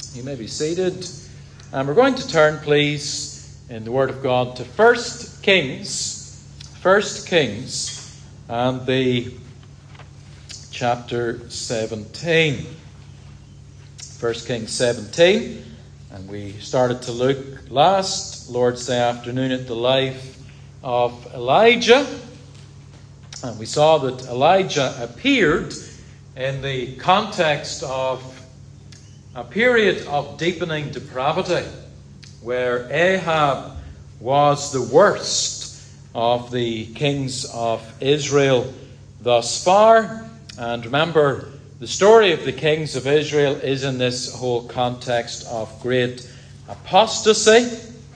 You may be seated. And we're going to turn, please, in the Word of God to 1 Kings. 1 Kings and the chapter 17. 1 Kings 17. And we started to look last Lord's Day afternoon at the life of Elijah. And we saw that Elijah appeared in the context of a period of deepening depravity, where Ahab was the worst of the kings of Israel thus far. And remember, the story of the kings of Israel is in this whole context of great apostasy,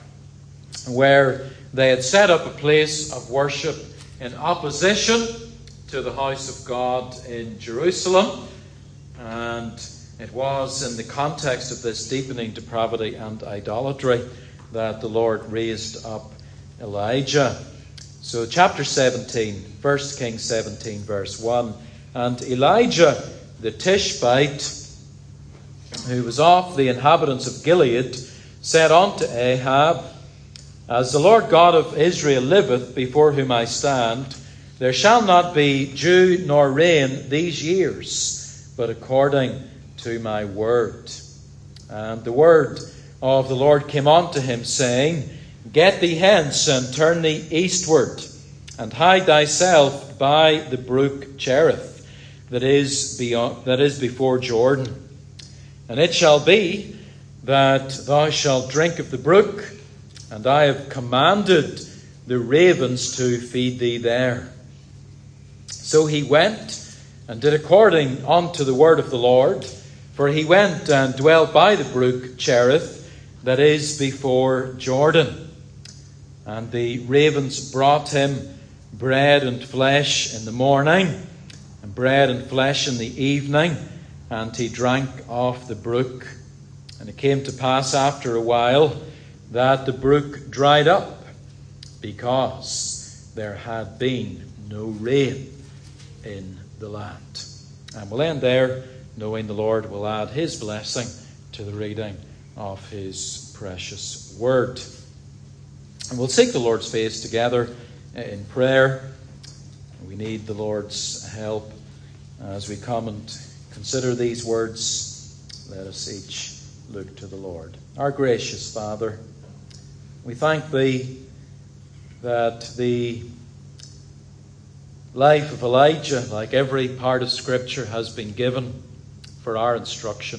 where they had set up a place of worship in opposition to the house of God in Jerusalem. And it was in the context of this deepening depravity and idolatry that the Lord raised up Elijah. So chapter 17, 1 Kings 17, verse 1. And Elijah the Tishbite, who was of the inhabitants of Gilead, said unto Ahab, As the Lord God of Israel liveth, before whom I stand, there shall not be dew nor rain these years, but according to my word. And the word of the Lord came unto him, saying, Get thee hence, and turn thee eastward, and hide thyself by the brook Cherith, that is before Jordan. And it shall be that thou shalt drink of the brook, and I have commanded the ravens to feed thee there. So he went and did according unto the word of the Lord, for he went and dwelt by the brook Cherith, that is before Jordan. And the ravens brought him bread and flesh in the morning, and bread and flesh in the evening, and he drank of the brook. And it came to pass after a while that the brook dried up, because there had been no rain in the land. And we'll end there, knowing the Lord will add his blessing to the reading of his precious word. And we'll seek the Lord's face together in prayer. We need the Lord's help as we come and consider these words. Let us each look to the Lord. Our gracious Father, we thank thee that the life of Elijah, like every part of Scripture, has been given for our instruction.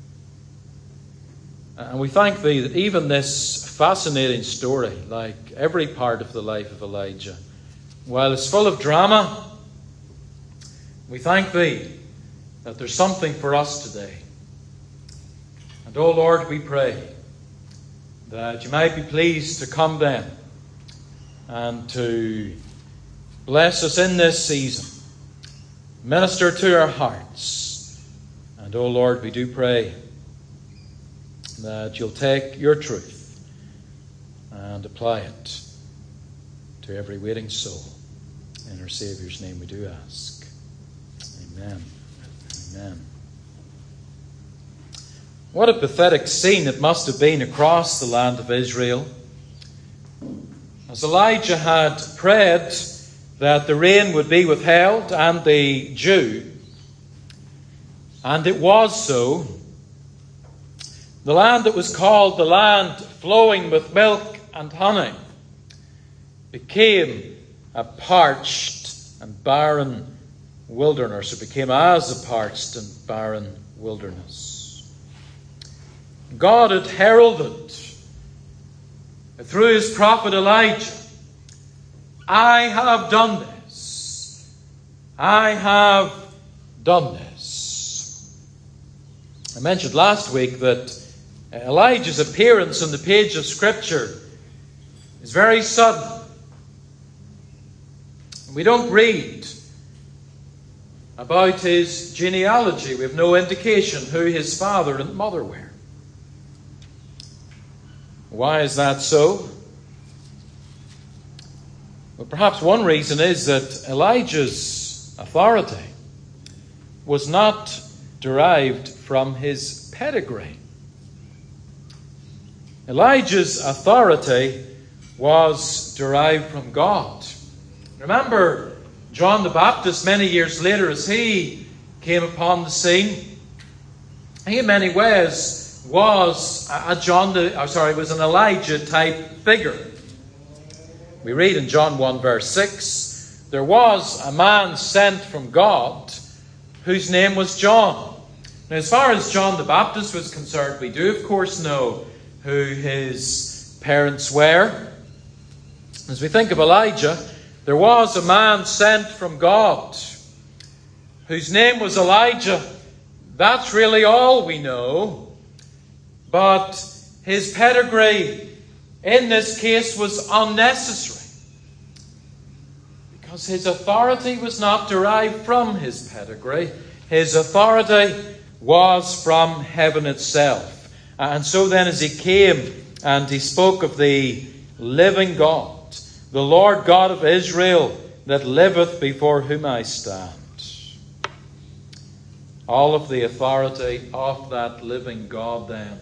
And we thank thee that even this fascinating story, like every part of the life of Elijah, while it's full of drama, we thank thee that there's something for us today. And, O Lord, we pray that you might be pleased to come then and to bless us in this season. Minister to our hearts. And, O Lord, we do pray that you'll take your truth and apply it to every waiting soul. In our Saviour's name we do ask. Amen. Amen. What a pathetic scene it must have been across the land of Israel, as Elijah had prayed that the rain would be withheld and the dew. And it was so. The land that was called the land flowing with milk and honey became a parched and barren wilderness. It became as a parched and barren wilderness. God had heralded through his prophet Elijah, I have done this. I have done this. I mentioned last week that Elijah's appearance on the page of Scripture is very sudden. We don't read about his genealogy. We have no indication who his father and mother were. Why is that so? Well, perhaps one reason is that Elijah's authority was not derived from his pedigree. Elijah's authority was derived from God. Remember John the Baptist many years later, as he came upon the scene, he in many ways was an Elijah type figure. We read in John 1 verse 6, there was a man sent from God whose name was John. Now, as far as John the Baptist was concerned, we do of course know who his parents were. As we think of Elijah, there was a man sent from God whose name was Elijah. That's really all we know. But his pedigree in this case was unnecessary, because his authority was not derived from his pedigree. His authority was from heaven itself. And so then, as he came and he spoke of the living God, the Lord God of Israel, that liveth before whom I stand, all of the authority of that living God then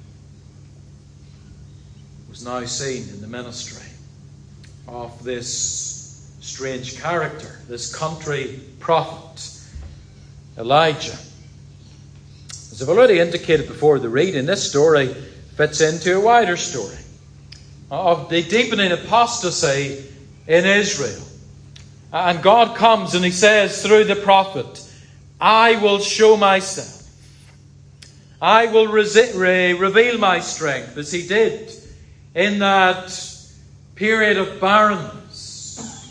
was now seen in the ministry of this strange character, this country prophet, Elijah. As I've already indicated before the reading, this story fits into a wider story of the deepening apostasy in Israel. And God comes and he says through the prophet, I will show myself. I will reveal my strength, as he did in that period of barrenness.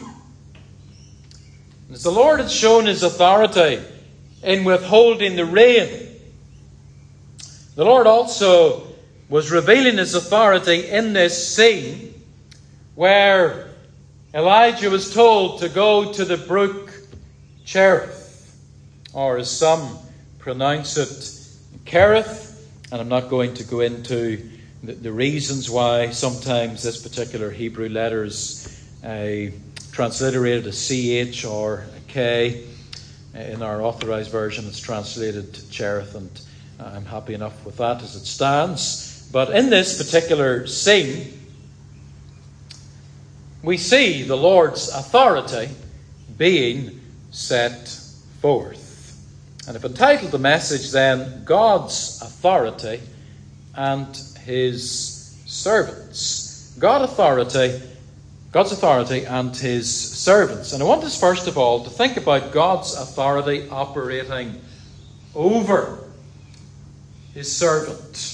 As the Lord had shown his authority in withholding the rain, the Lord also was revealing his authority in this scene where Elijah was told to go to the brook Cherith, or as some pronounce it, Kerith. And I'm not going to go into the reasons why sometimes this particular Hebrew letter is transliterated as CH or a K. In our authorized version it's translated Cherith, and I'm happy enough with that as it stands. But in this particular scene, we see the Lord's authority being set forth. And I've entitled the message then, God's Authority and His Servants. God's authority and His servants. And I want us first of all to think about God's authority operating over His servant.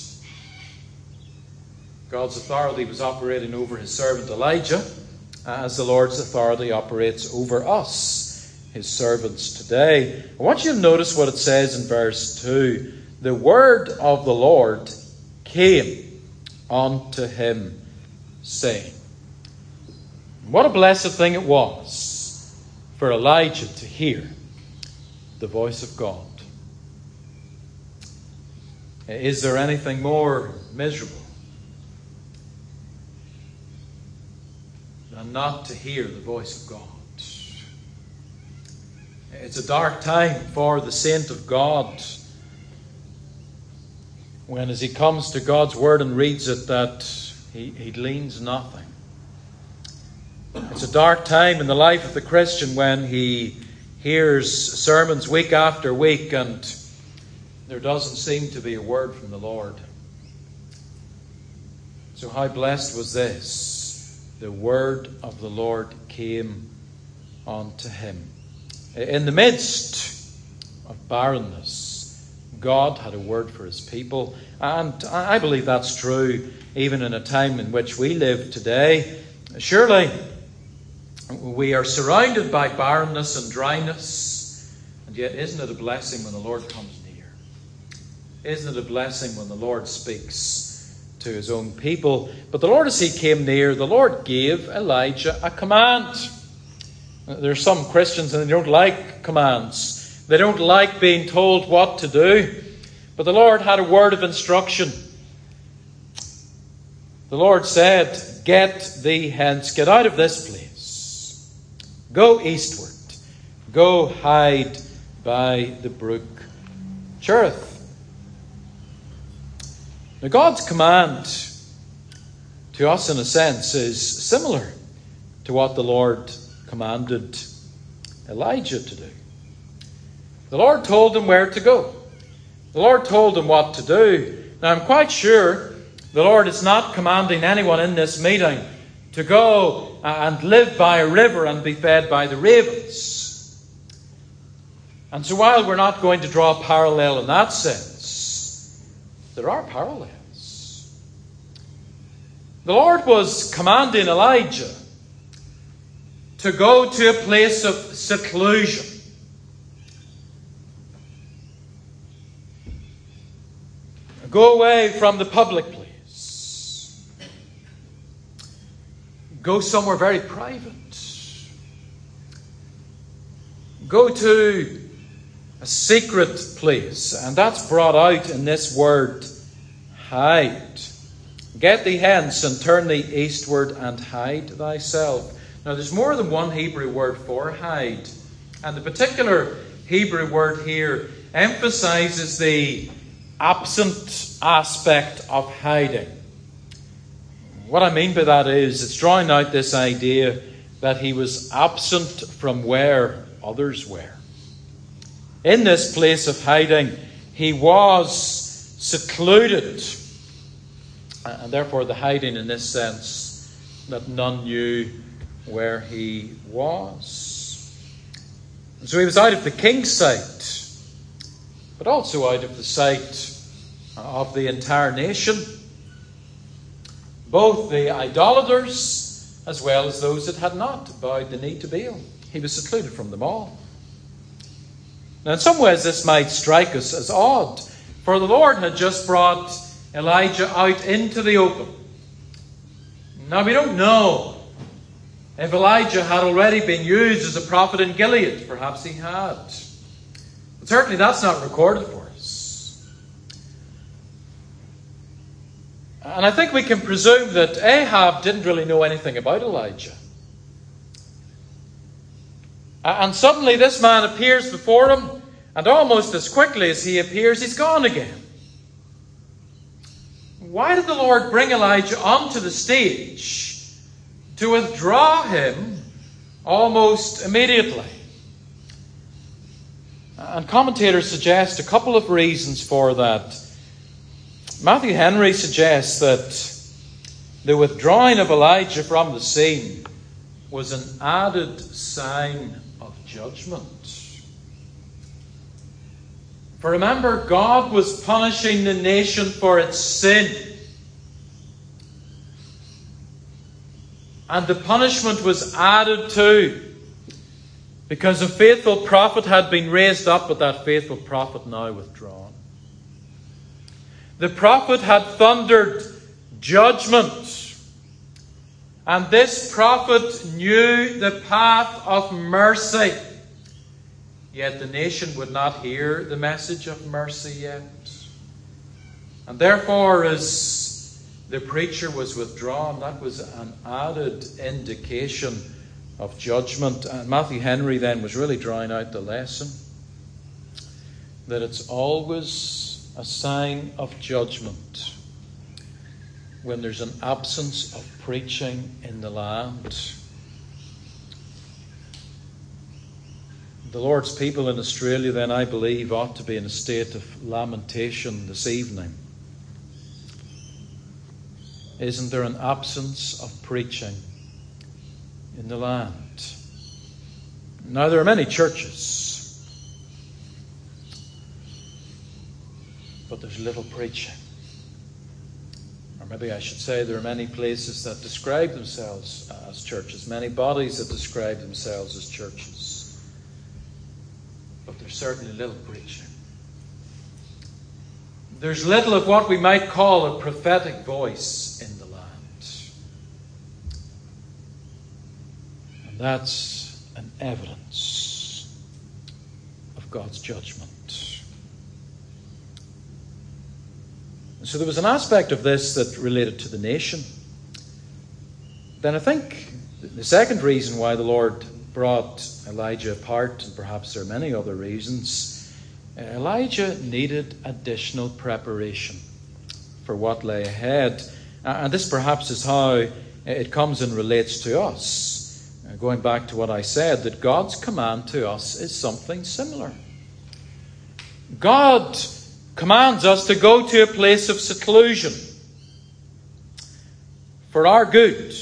God's authority was operating over His servant Elijah, as the Lord's authority operates over us, His servants today. I want you to notice what it says in verse 2. The word of the Lord came unto him, saying. What a blessed thing it was for Elijah to hear the voice of God. Is there anything more miserable than not to hear the voice of God? It's a dark time for the saint of God when, as he comes to God's word and reads it, that he gleans nothing. It's a dark time in the life of the Christian when he hears sermons week after week and there doesn't seem to be a word from the Lord. So how blessed was this? The word of the Lord came unto him. In the midst of barrenness, God had a word for his people. And I believe that's true even in a time in which we live today. Surely we are surrounded by barrenness and dryness. And yet isn't it a blessing when the Lord comes near? Isn't it a blessing when the Lord speaks to his own people? But the Lord, as he came near, the Lord gave Elijah a command. There are some Christians and they don't like commands. They don't like being told what to do. But the Lord had a word of instruction. The Lord said, get thee hence, get out of this place. Go eastward. Go hide by the brook Cherith. Now God's command to us in a sense is similar to what the Lord commanded Elijah to do. The Lord told him where to go. The Lord told him what to do. Now, I'm quite sure the Lord is not commanding anyone in this meeting to go and live by a river and be fed by the ravens. And so while we're not going to draw a parallel in that sense, there are parallels. The Lord was commanding Elijah to go to a place of seclusion. Go away from the public place. Go somewhere very private. Go to a secret place. And that's brought out in this word, hide. Get thee hence and turn thee eastward and hide thyself. Now there's more than one Hebrew word for hide. And the particular Hebrew word here emphasizes the absent aspect of hiding. What I mean by that is it's drawing out this idea that he was absent from where others were. In this place of hiding, he was secluded. And therefore the hiding in this sense that none knew where he was. And so he was out of the king's sight, but also out of the sight of the entire nation, both the idolaters as well as those that had not bowed the knee to Baal. He was secluded from them all. Now in some ways this might strike us as odd, for the Lord had just brought Elijah out into the open. Now we don't know if Elijah had already been used as a prophet in Gilead. Perhaps he had. But certainly that's not recorded for us. And I think we can presume that Ahab didn't really know anything about Elijah. And suddenly this man appears before him, and almost as quickly as he appears, he's gone again. Why did the Lord bring Elijah onto the stage to withdraw him almost immediately? And commentators suggest a couple of reasons for that. Matthew Henry suggests that the withdrawing of Elijah from the scene was an added sign of judgment. For remember, God was punishing the nation for its sin. And the punishment was added to because a faithful prophet had been raised up, but that faithful prophet now withdrawn. The prophet had thundered judgment. And this prophet knew the path of mercy. Yet the nation would not hear the message of mercy yet. And therefore, as the preacher was withdrawn, that was an added indication of judgment. And Matthew Henry then was really drawing out the lesson that it's always a sign of judgment when there's an absence of preaching in the land. The Lord's people in Australia then, I believe, ought to be in a state of lamentation this evening. Isn't there an absence of preaching in the land? Now, there are many churches, but there's little preaching. Or maybe I should say there are many places that describe themselves as churches, many bodies that describe themselves as churches. But there's certainly little preaching. There's little of what we might call a prophetic voice in the land. And that's an evidence of God's judgment. And so there was an aspect of this that related to the nation. Then I think the second reason why the Lord brought Elijah apart, and perhaps there are many other reasons, Elijah needed additional preparation for what lay ahead. And this perhaps is how it comes and relates to us. Going back to what I said, that God's command to us is something similar. God commands us to go to a place of seclusion for our good.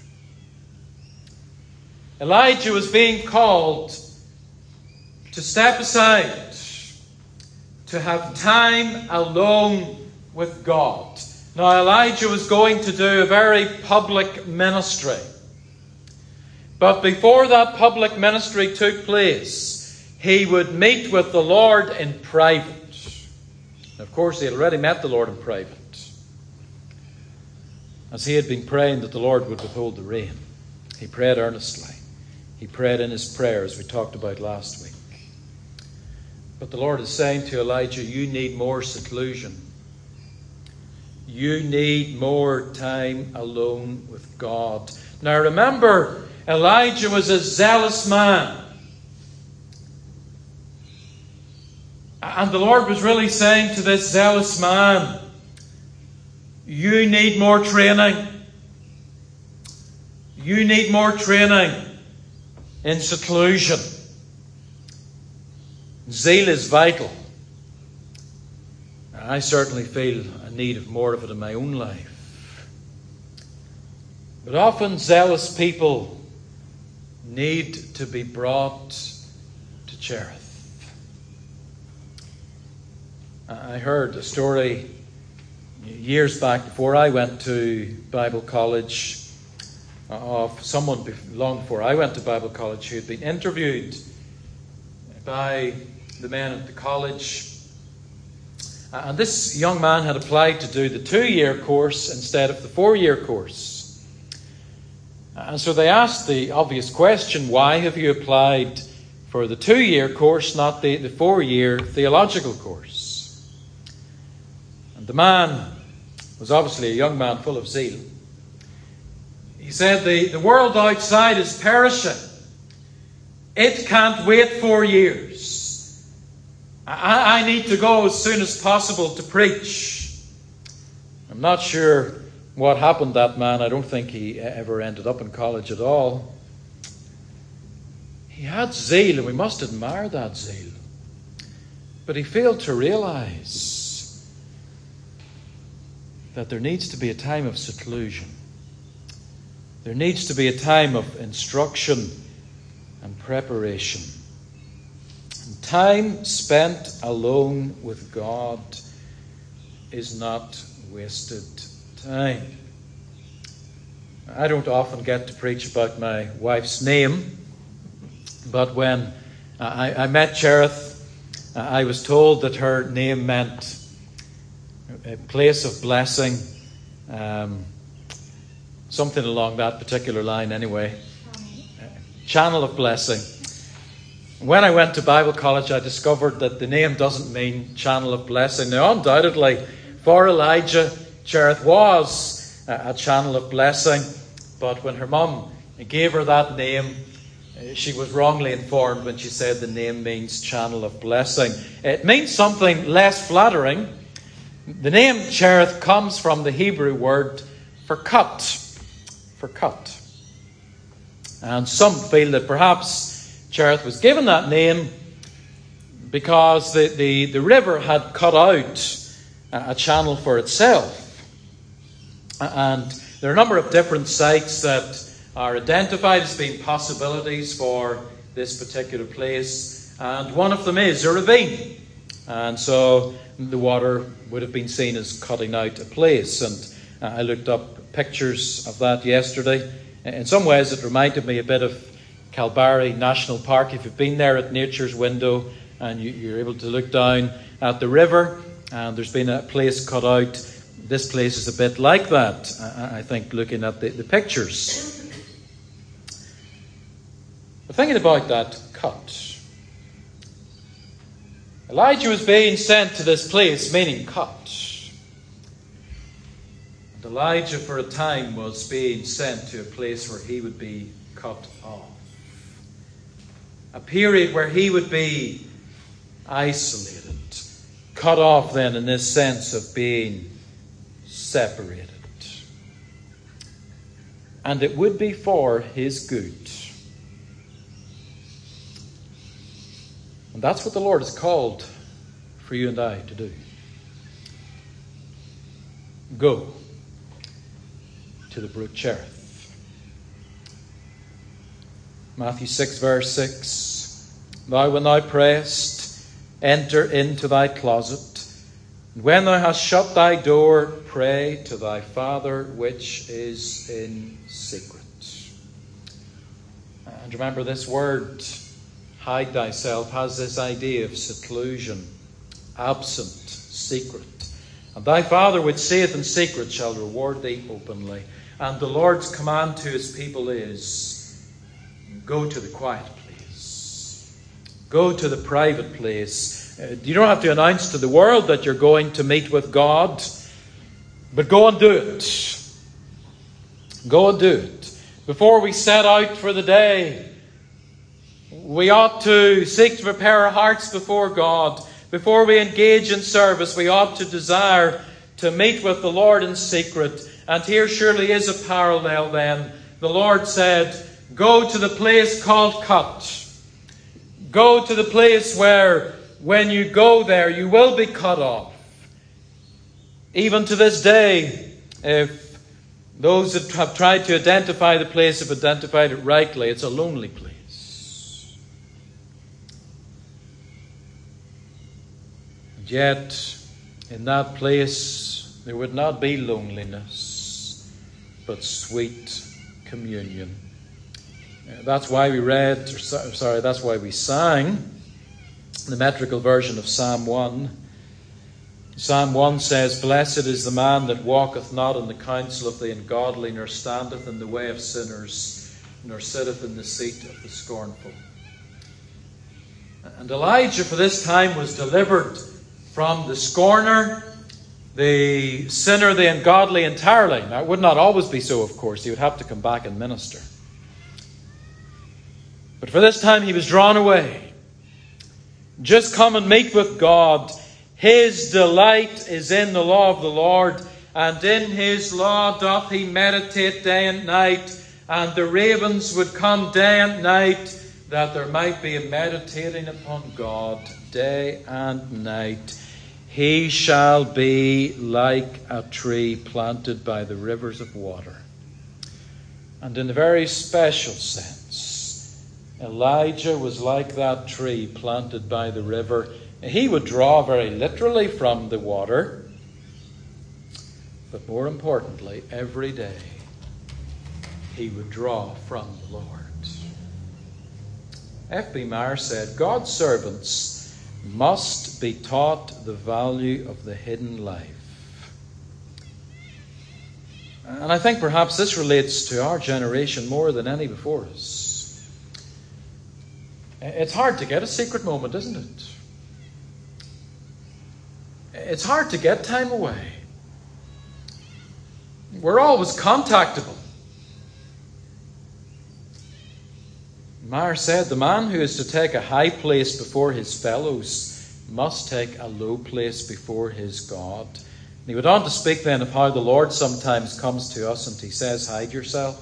Elijah was being called to step aside, to have time alone with God. Now, Elijah was going to do a very public ministry. But before that public ministry took place, he would meet with the Lord in private. Of course, he had already met the Lord in private, as he had been praying that the Lord would withhold the rain. He prayed earnestly. He prayed in his prayer, as we talked about last week. But the Lord is saying to Elijah, you need more seclusion. You need more time alone with God. Now remember, Elijah was a zealous man. And the Lord was really saying to this zealous man, you need more training. You need more training in seclusion. Zeal is vital. I certainly feel a need of more of it in my own life. But often zealous people need to be brought to Cherith. I heard a story years back before I went to Bible college of someone long before I went to Bible college who had been interviewed by the men at the college. And this young man had applied to do the 2-year course instead of the 4-year course. And so they asked the obvious question, why have you applied for the 2-year course, not the 4-year theological course? And the man was obviously a young man full of zeal. He said, the world outside is perishing. It can't wait 4 years. I need to go as soon as possible to preach. I'm not sure what happened to that man. I don't think he ever ended up in college at all. He had zeal, and we must admire that zeal. But he failed to realize that there needs to be a time of seclusion. There needs to be a time of instruction and preparation. And time spent alone with God is not wasted time. I don't often get to preach about my wife's name, but when I met Cherith, I was told that her name meant a place of blessing, something along that particular line anyway. Channel of blessing. When I went to Bible college, I discovered that the name doesn't mean channel of blessing. Now, undoubtedly, for Elijah, Cherith was a channel of blessing. But when her mum gave her that name, she was wrongly informed when she said the name means channel of blessing. It means something less flattering. The name Cherith comes from the Hebrew word for cut. For cut. And some feel that perhaps Cherith was given that name because the river had cut out a channel for itself. And there are a number of different sites that are identified as being possibilities for this particular place. And one of them is a ravine. And so the water would have been seen as cutting out a place. And I looked up pictures of that yesterday. In some ways it reminded me a bit of Kalbarri National Park. If you've been there at Nature's Window and you're able to look down at the river and there's been a place cut out, this place is a bit like that, I think, looking at the pictures. But thinking about that cut, Elijah was being sent to this place, meaning cut. And Elijah, for a time, was being sent to a place where he would be cut off. A period where he would be isolated, cut off then in this sense of being separated. and it would be for his good. And that's what the Lord has called for you and I to do. Go to the brook Cherith. Matthew 6, verse 6. Thou, when thou prayest, enter into thy closet, and when thou hast shut thy door, pray to thy Father which is in secret. And remember, this word, hide thyself, has this idea of seclusion, absent, secret. And thy Father which seeth in secret shall reward thee openly. And the Lord's command to his people is, go to the quiet place. Go to the private place. You don't have to announce to the world that you're going to meet with God, but go and do it. Go and do it. Before we set out for the day, we ought to seek to prepare our hearts before God. Before we engage in service, we ought to desire to meet with the Lord in secret. And here surely is a parallel then. The Lord said, go to the place called Cut. Go to the place where when you go there, you will be cut off. Even to this day, if those that have tried to identify the place have identified it rightly, it's a lonely place. And yet, in that place, there would not be loneliness, but sweet communion. That's why we that's why we sang the metrical version of Psalm 1. Psalm 1 says, blessed is the man that walketh not in the counsel of the ungodly, nor standeth in the way of sinners, nor sitteth in the seat of the scornful. And Elijah for this time was delivered from the scorner, the sinner, the ungodly entirely. Now, it would not always be so, of course. He would have to come back and minister. But for this time he was drawn away. Just come and meet with God. His delight is in the law of the Lord, and in his law doth he meditate day and night. And the ravens would come day and night, that there might be a meditating upon God day and night. He shall be like a tree planted by the rivers of water. And in a very special sense, Elijah was like that tree planted by the river. He would draw very literally from the water, but more importantly, every day he would draw from the Lord. F.B. Meyer said, God's servants must be taught the value of the hidden life. And I think perhaps this relates to our generation more than any before us. It's hard to get a secret moment, isn't it? It's hard to get time away. We're always contactable. Meyer said, the man who is to take a high place before his fellows must take a low place before his God. And he went on to speak then of how the Lord sometimes comes to us and he says, hide yourself.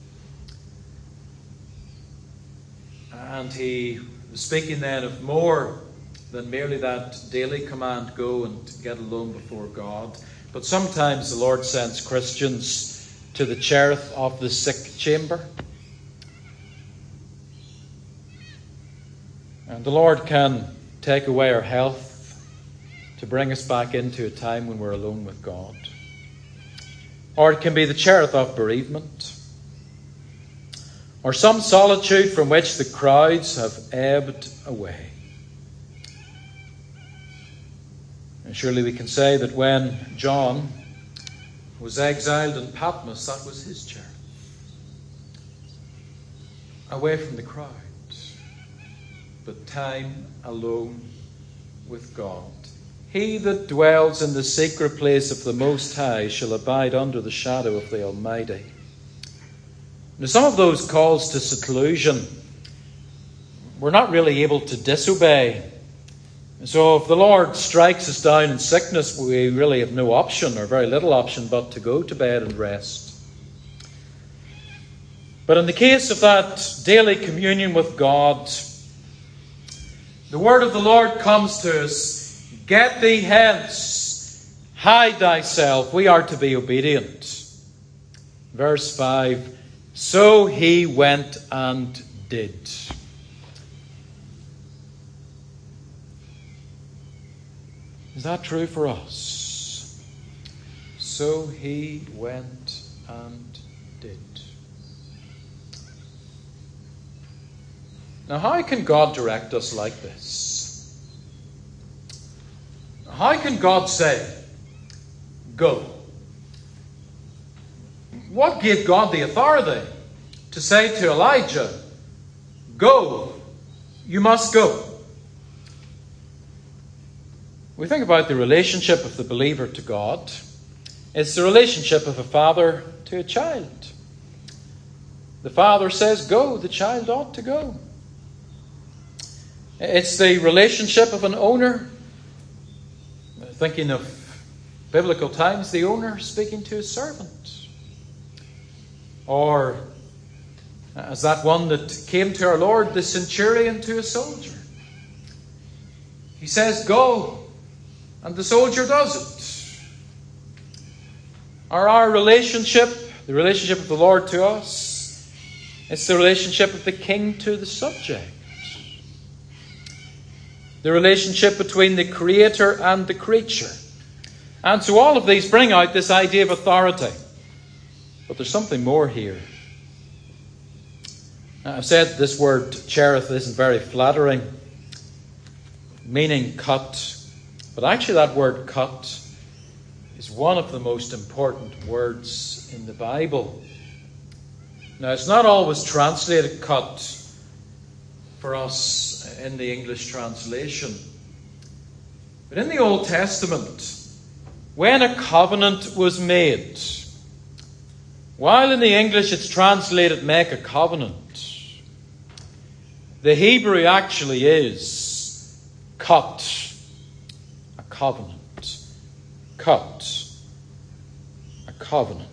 And he was speaking then of more than merely that daily command, go and get alone before God. But sometimes the Lord sends Christians to the cherith of the sick chamber. And the Lord can take away our health to bring us back into a time when we're alone with God. Or it can be the cherith of bereavement. Or some solitude from which the crowds have ebbed away. And surely we can say that when John was exiled in Patmos, that was his cherith. Away from the crowd, but time alone with God. He that dwells in the secret place of the Most High shall abide under the shadow of the Almighty. Now, some of those calls to seclusion, we're not really able to disobey. So if the Lord strikes us down in sickness, we really have no option, or very little option, but to go to bed and rest. But in the case of that daily communion with God, the word of the Lord comes to us, "Get thee hence, hide thyself." We are to be obedient. Verse 5, "So he went and did." Is that true for us? So he went and did. Now, how can God direct us like this? How can God say, "Go"? What gave God the authority to say to Elijah, "Go, you must go"? We think about the relationship of the believer to God. It's the relationship of a father to a child. The father says, "Go," the child ought to go. It's the relationship of an owner. Thinking of biblical times, the owner speaking to his servant. Or, as that one that came to our Lord, the centurion to a soldier. He says, "Go," and the soldier does it. Or our relationship, the relationship of the Lord to us, it's the relationship of the king to the subject. The relationship between the creator and the creature. And so all of these bring out this idea of authority. But there's something more here. Now, I've said this word cherith isn't very flattering, meaning cut. But actually that word cut is one of the most important words in the Bible. Now, it's not always translated cut for us in the English translation. But in the Old Testament, when a covenant was made, while in the English it's translated "make a covenant," the Hebrew actually is cut a covenant. Cut a covenant.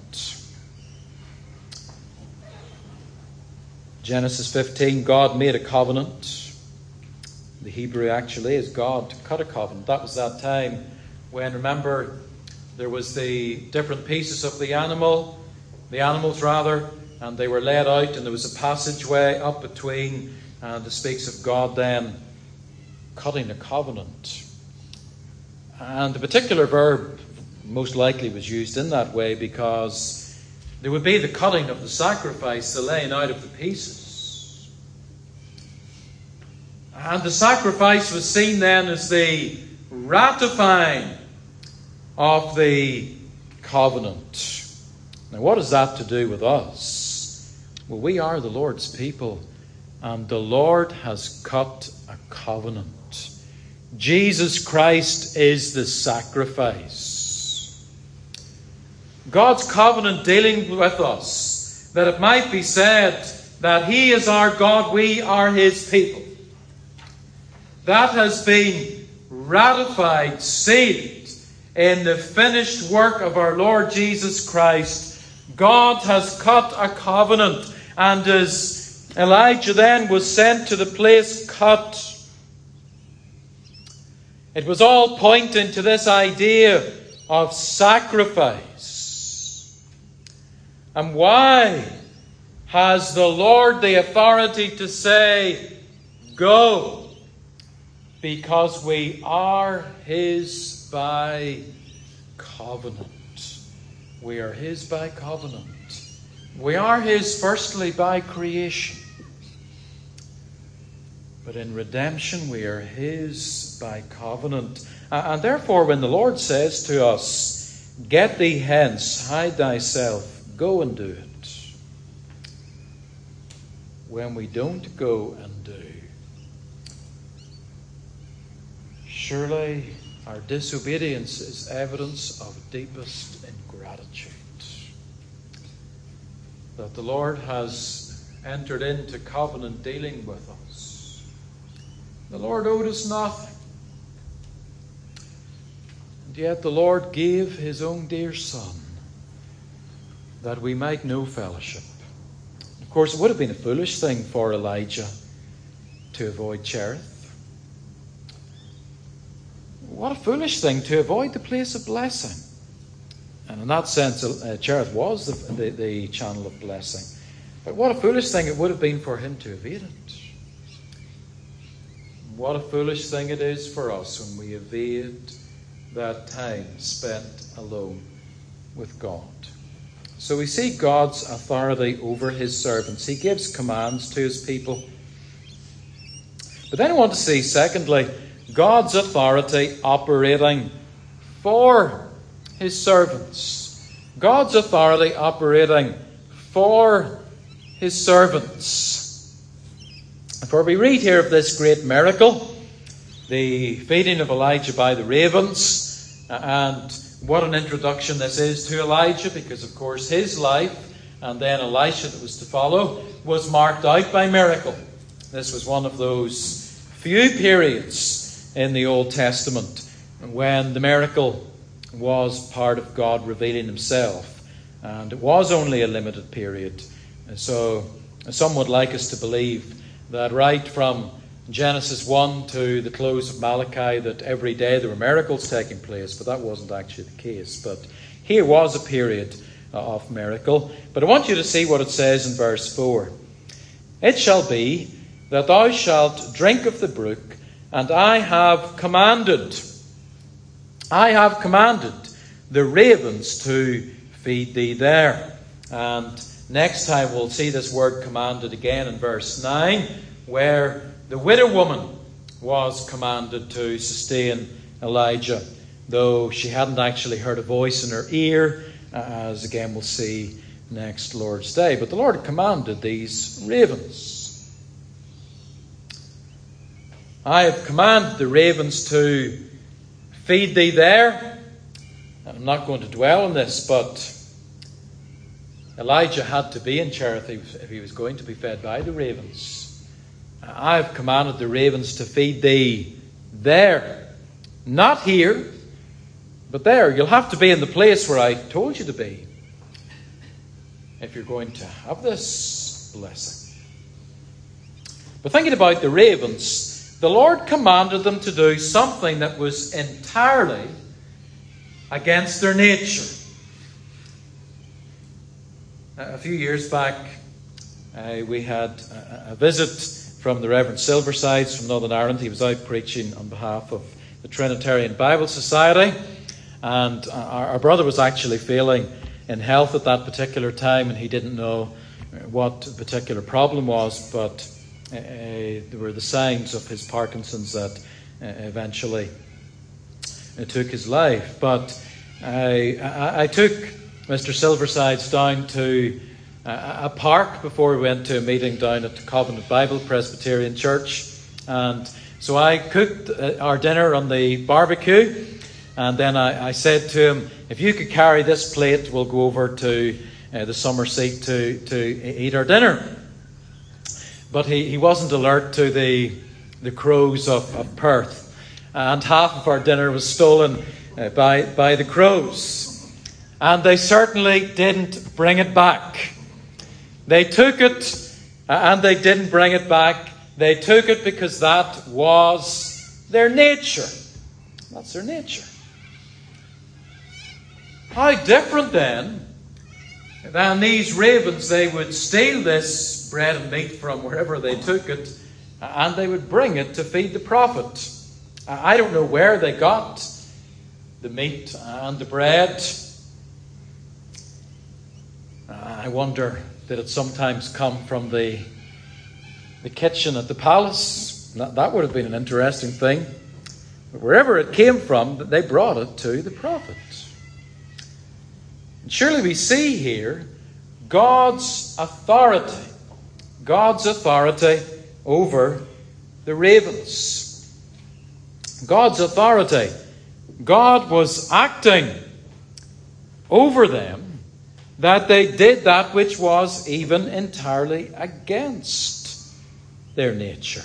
Genesis 15, God made a covenant. The Hebrew actually is God cut a covenant. That was that time when, remember, there was the different pieces of the animals, and they were laid out, and there was a passageway up between, and it speaks of God then cutting a covenant. And the particular verb most likely was used in that way because there would be the cutting of the sacrifice, the laying out of the pieces. And the sacrifice was seen then as the ratifying of the covenant. Now, what has that to do with us? Well, we are the Lord's people, and the Lord has cut a covenant. Jesus Christ is the sacrifice. God's covenant dealing with us, that it might be said that He is our God, we are His people. That has been ratified, sealed in the finished work of our Lord Jesus Christ. God has cut a covenant, and as Elijah then was sent to the place cut, it was all pointing to this idea of sacrifice. And why has the Lord the authority to say, "Go"? Because we are His by covenant. We are His by covenant. We are His firstly by creation. But in redemption we are His by covenant. And therefore when the Lord says to us, "Get thee hence, hide thyself, go and do it," when we don't go and do, surely our disobedience is evidence of deepest ingratitude. That the Lord has entered into covenant dealing with us. The Lord owed us nothing. And yet the Lord gave His own dear Son that we might know fellowship. Of course, it would have been a foolish thing for Elijah to avoid Cherith. What a foolish thing to avoid the place of blessing. And in that sense, Cherith was the channel of blessing. But what a foolish thing it would have been for him to evade it. What a foolish thing it is for us when we evade that time spent alone with God. So we see God's authority over his servants. He gives commands to his people. But then I want to see, secondly, God's authority operating for his servants. God's authority operating for his servants. For we read here of this great miracle, the feeding of Elijah by the ravens, and what an introduction this is to Elijah, because of course his life and then Elisha that was to follow was marked out by miracle. This was one of those few periods in the Old Testament when the miracle was part of God revealing himself, and it was only a limited period. So some would like us to believe that right from Genesis 1 to the close of Malachi, that every day there were miracles taking place, but that wasn't actually the case. But here was a period of miracle. But I want you to see what it says in verse 4. It shall be that thou shalt drink of the brook, and I have commanded the ravens to feed thee there. And next time we'll see this word commanded again in verse 9, where the widow woman was commanded to sustain Elijah, though she hadn't actually heard a voice in her ear, as again we'll see next Lord's Day. But the Lord had commanded these ravens. I have commanded the ravens to feed thee there. I'm not going to dwell on this, but Elijah had to be in Cherith if he was going to be fed by the ravens. I have commanded the ravens to feed thee there. Not here, but there. You'll have to be in the place where I told you to be if you're going to have this blessing. But thinking about the ravens, the Lord commanded them to do something that was entirely against their nature. A few years back, we had a visit from the Reverend Silversides from Northern Ireland. He was out preaching on behalf of the Trinitarian Bible Society, and our brother was actually failing in health at that particular time, and he didn't know what the particular problem was, but there were the signs of his Parkinson's that eventually took his life. But I took Mr. Silversides down to a park before we went to a meeting down at the Covenant Bible Presbyterian Church, and so I cooked our dinner on the barbecue, and then I said to him, if you could carry this plate, we'll go over to the summer seat to eat our dinner. But he wasn't alert to the crows of Perth, and half of our dinner was stolen by the crows, and they certainly didn't bring it back. They took it, and they didn't bring it back. They took it because that was their nature. That's their nature. How different then than these ravens. They would steal this bread and meat from wherever they took it, and they would bring it to feed the prophet. I don't know where they got the meat and the bread. I wonder, did it sometimes come from the kitchen at the palace? That would have been an interesting thing. But wherever it came from, they brought it to the prophet. And surely we see here God's authority over the ravens. God's authority. God was acting over them, that they did that which was even entirely against their nature.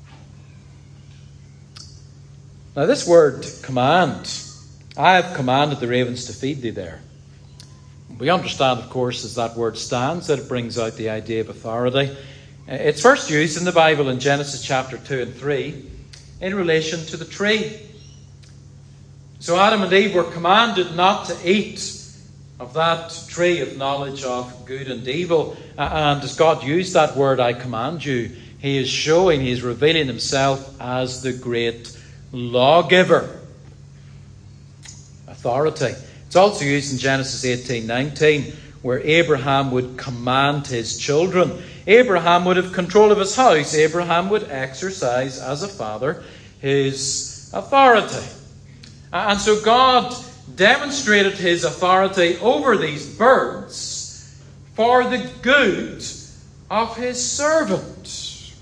Now this word command, I have commanded the ravens to feed thee there. We understand, of course, as that word stands, that it brings out the idea of authority. It's first used in the Bible in Genesis chapter 2 and 3 in relation to the tree. So Adam and Eve were commanded not to eat of that tree of knowledge of good and evil. And as God used that word, I command you, He is revealing Himself as the great lawgiver. Authority. It's also used in Genesis 18:19, where Abraham would command his children. Abraham would have control of his house. Abraham would exercise, as a father, his authority. And so God demonstrated His authority over these birds for the good of His servant.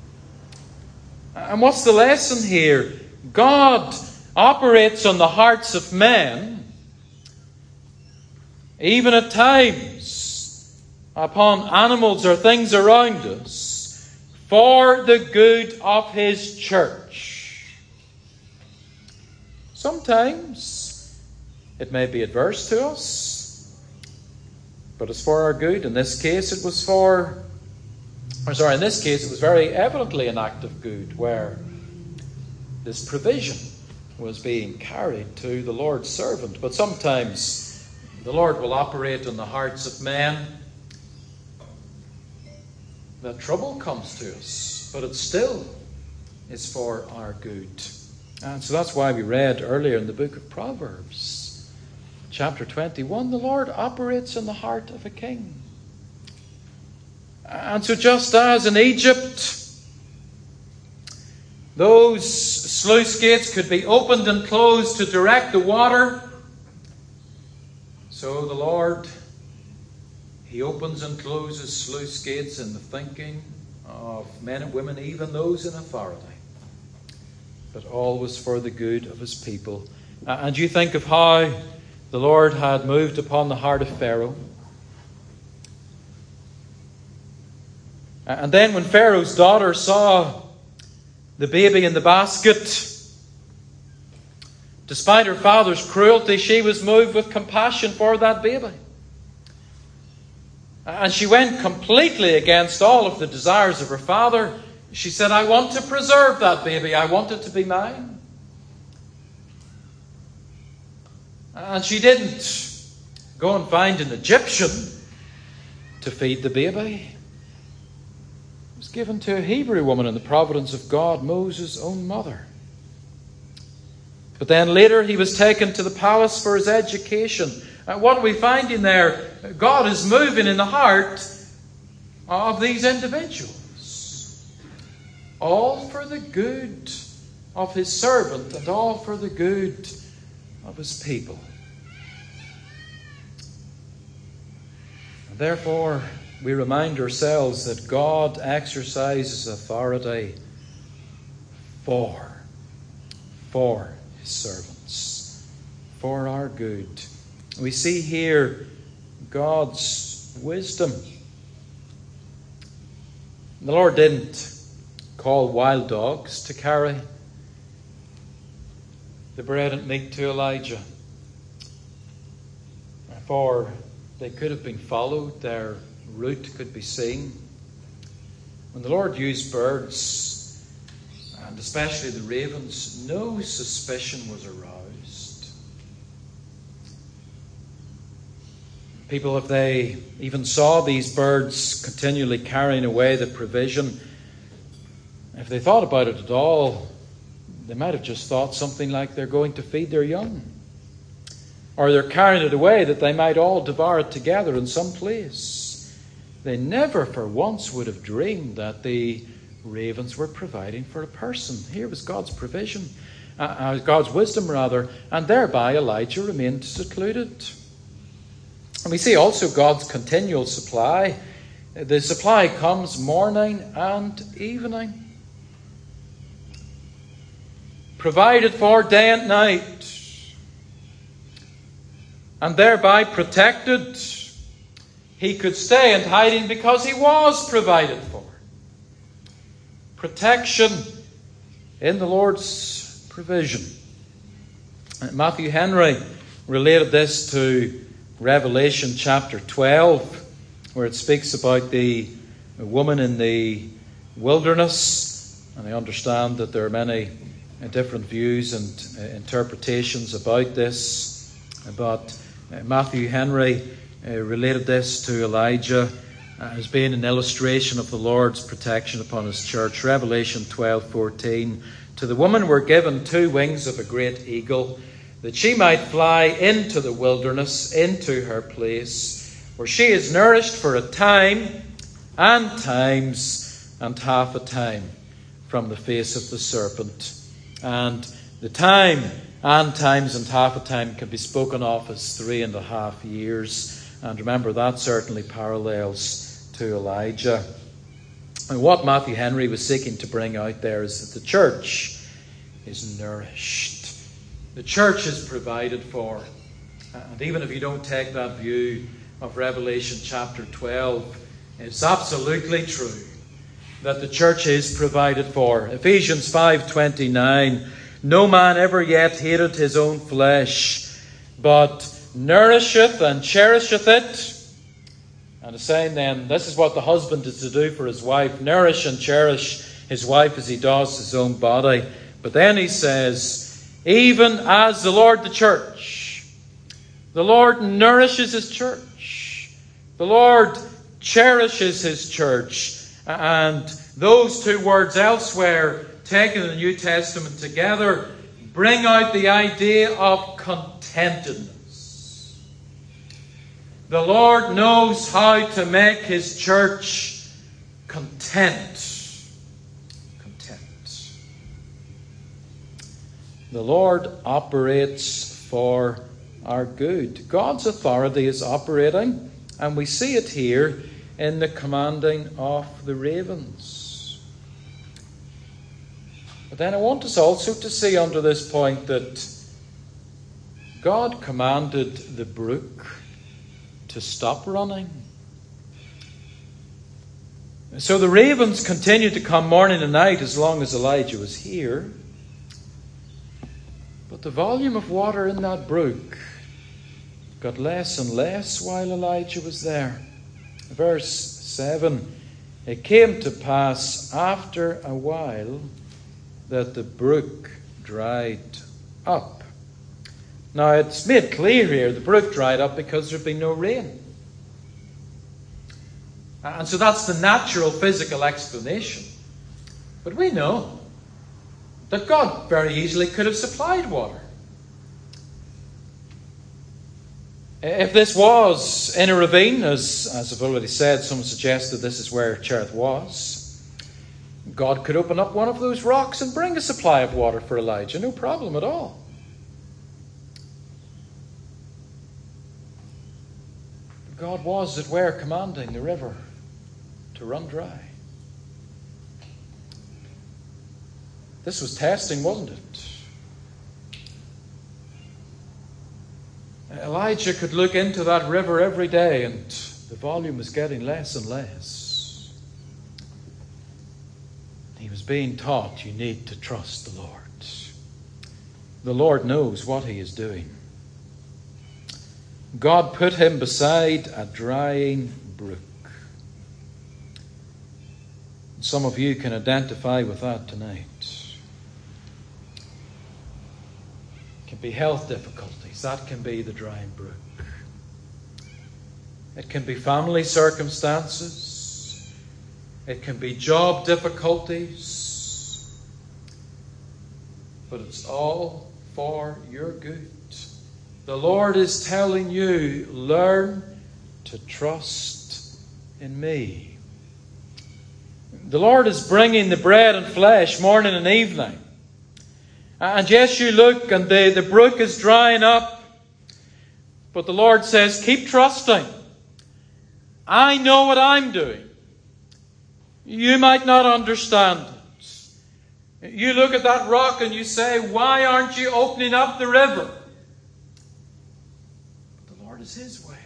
And what's the lesson here? God operates on the hearts of men, even at times, upon animals or things around us, for the good of His church. Sometimes it may be adverse to us, but it's for our good. In this case, it was very evidently an act of good, where this provision was being carried to the Lord's servant. But sometimes the Lord will operate in the hearts of men that trouble comes to us, but it still is for our good. And so that's why we read earlier in the book of Proverbs, chapter 21, the Lord operates in the heart of a king. And so just as in Egypt, those sluice gates could be opened and closed to direct the water, so the Lord, He opens and closes sluice gates in the thinking of men and women, even those in authority, but always for the good of His people. And you think of how the Lord had moved upon the heart of Pharaoh. And then when Pharaoh's daughter saw the baby in the basket, despite her father's cruelty, she was moved with compassion for that baby. And she went completely against all of the desires of her father. She said, I want to preserve that baby. I want it to be mine. And she didn't go and find an Egyptian to feed the baby. It was given to a Hebrew woman in the providence of God, Moses' own mother. But then later he was taken to the palace for his education. What are we finding there? God is moving in the heart of these individuals. All for the good of His servant and all for the good of His people. And therefore, we remind ourselves that God exercises authority for His servants, for our good. We see here God's wisdom. The Lord didn't call wild dogs to carry the bread and meat to Elijah, for they could have been followed, their route could be seen. When the Lord used birds, and especially the ravens, no suspicion was aroused. People, if they even saw these birds continually carrying away the provision, if they thought about it at all, they might have just thought something like they're going to feed their young. Or they're carrying it away that they might all devour it together in some place. They never for once would have dreamed that the ravens were providing for a person. Here was God's provision, God's wisdom rather, and thereby Elijah remained secluded. And we see also God's continual supply. The supply comes morning and evening. Provided for day and night. And thereby protected. He could stay in hiding because he was provided for. Protection in the Lord's provision. Matthew Henry related this to Revelation chapter 12, where it speaks about the woman in the wilderness. And I understand that there are many different views and interpretations about this. But Matthew Henry related this to Elijah as being an illustration of the Lord's protection upon his church. Revelation 12:14. To the woman were given 2 wings of a great eagle, that she might fly into the wilderness, into her place, where she is nourished for a time and times and half a time from the face of the serpent. And the time and times and half a time can be spoken of as 3.5 years. And remember, that certainly parallels to Elijah. And what Matthew Henry was seeking to bring out there is that the church is nourished. The church is provided for. And even if you don't take that view of Revelation chapter 12, it's absolutely true that the church is provided for. Ephesians 5:29, no man ever yet hated his own flesh, but nourisheth and cherisheth it. And it's saying then, this is what the husband is to do for his wife, nourish and cherish his wife as he does his own body. But then he says, even as the Lord the church, the Lord nourishes his church. The Lord cherishes his church. And those 2 words elsewhere, taken in the New Testament together, bring out the idea of contentedness. The Lord knows how to make his church content. Content. The Lord operates for our good. God's authority is operating, and we see it here in the commanding of the ravens. But then I want us also to see under this point that God commanded the brook to stop running. So the ravens continued to come morning and night as long as Elijah was here. But the volume of water in that brook got less and less while Elijah was there. Verse 7, it came to pass after a while that the brook dried up. Now, it's made clear here the brook dried up because there had been no rain. And so that's the natural physical explanation. But we know that God very easily could have supplied water. If this was in a ravine, as I've already said, some suggested this is where Cherith was, God could open up one of those rocks and bring a supply of water for Elijah. No problem at all. God was, as it were, commanding the river to run dry. This was testing, wasn't it? Elijah could look into that river every day and the volume was getting less and less. He was being taught you need to trust the Lord. The Lord knows what he is doing. God put him beside a drying brook. Some of you can identify with that tonight. It can be health difficulties. That can be the drying brook. It can be family circumstances. It can be job difficulties. But it's all for your good. The Lord is telling you, learn to trust in me. The Lord is bringing the bread and flesh morning and evening. And yes, you look and the brook is drying up. But the Lord says, keep trusting. I know what I'm doing. You might not understand it. You look at that rock and you say, why aren't you opening up the river? But the Lord is his way.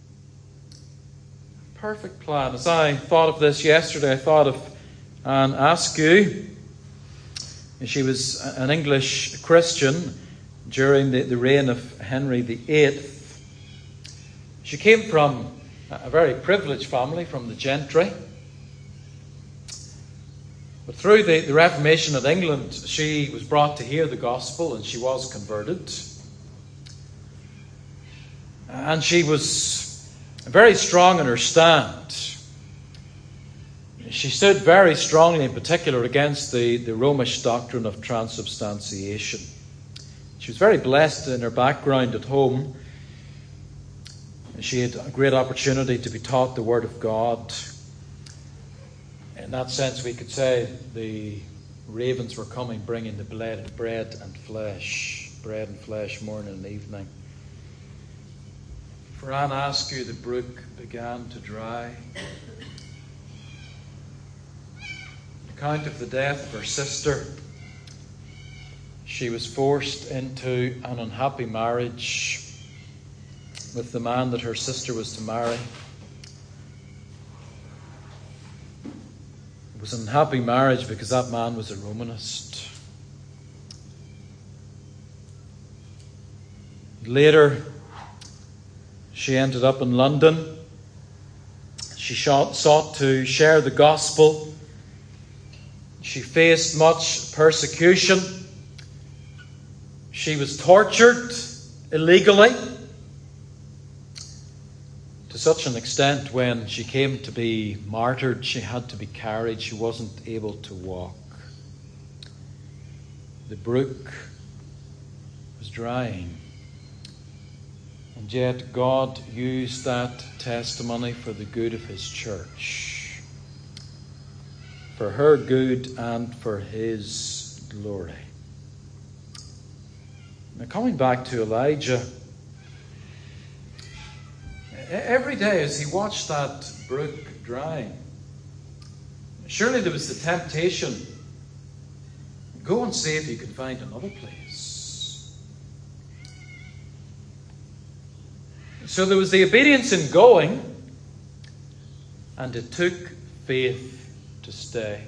Perfect plan. As I thought of this yesterday, I thought of Anne Askew. She was an English Christian during the reign of Henry VIII. She came from a very privileged family, from the gentry. But through the Reformation of England, she was brought to hear the gospel and she was converted. And she was very strong in her stand. She stood very strongly, in particular, against the Romish doctrine of transubstantiation. She was very blessed in her background at home. She had a great opportunity to be taught the Word of God. In that sense, we could say the ravens were coming, bringing the bread and flesh morning and evening. For Anne Askew, the brook began to dry. On account of the death of her sister, she was forced into an unhappy marriage with the man that her sister was to marry. It was an unhappy marriage because that man was a Romanist. Later, she ended up in London. She sought to share the gospel. She faced much persecution. She was tortured illegally to such an extent when she came to be martyred, she had to be carried. She wasn't able to walk. The brook was drying. And yet God used that testimony for the good of His church, for her good and for His glory. Now, coming back to Elijah, every day as he watched that brook drying, surely there was the temptation, go and see if you can find another place. So there was the obedience in going, and it took faith to stay.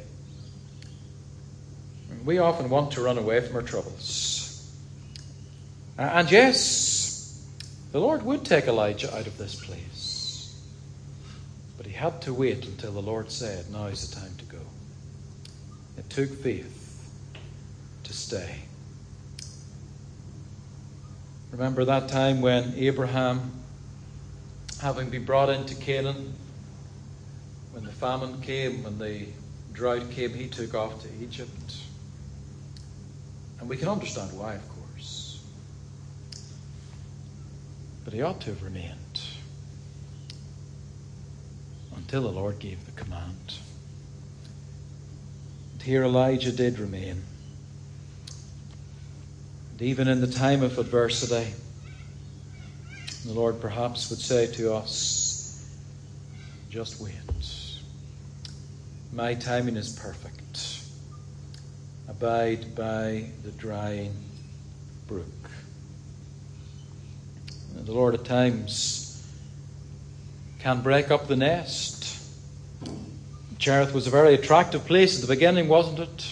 We often want to run away from our troubles. And yes, the Lord would take Elijah out of this place. But he had to wait until the Lord said, now is the time to go. It took faith to stay. Remember that time when Abraham, having been brought into Canaan, when the famine came, when the drought came, he took off to Egypt. And we can understand why, of course. But he ought to have remained until the Lord gave the command. And here Elijah did remain. And even in the time of adversity, the Lord perhaps would say to us, just wait. My timing is perfect. Abide by the drying brook. The Lord at times can break up the nest. Cherith was a very attractive place at the beginning, wasn't it?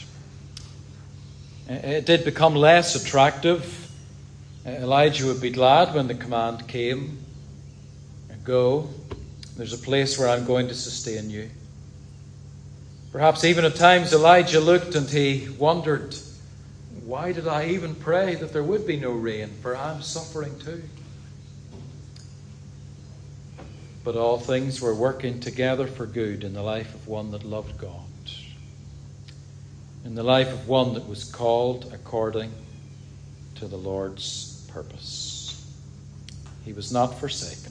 It did become less attractive. Elijah would be glad when the command came. Go. There's a place where I'm going to sustain you. Perhaps even at times Elijah looked and he wondered, why did I even pray that there would be no rain? For I'm suffering too. But all things were working together for good in the life of one that loved God, in the life of one that was called according to the Lord's purpose. He was not forsaken.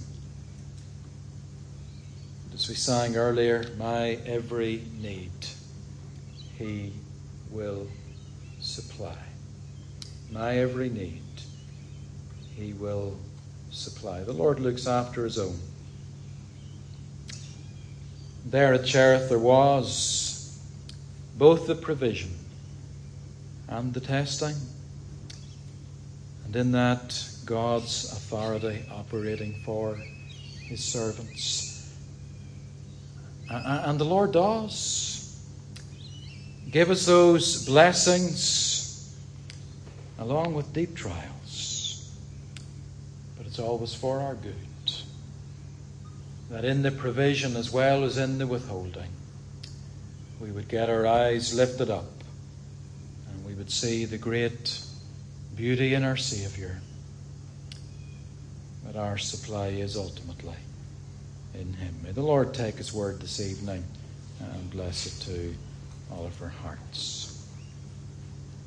As we sang earlier, my every need He will supply. My every need He will supply. The Lord looks after His own. There at Cherith there was both the provision and the testing, and in that God's authority operating for His servants. And the Lord does give us those blessings along with deep trials, but it's always for our good. that in the provision as well as in the withholding, we would get our eyes lifted up and we would see the great beauty in our Saviour, that our supply is ultimately in Him. May the Lord take His word this evening and bless it to all of our hearts.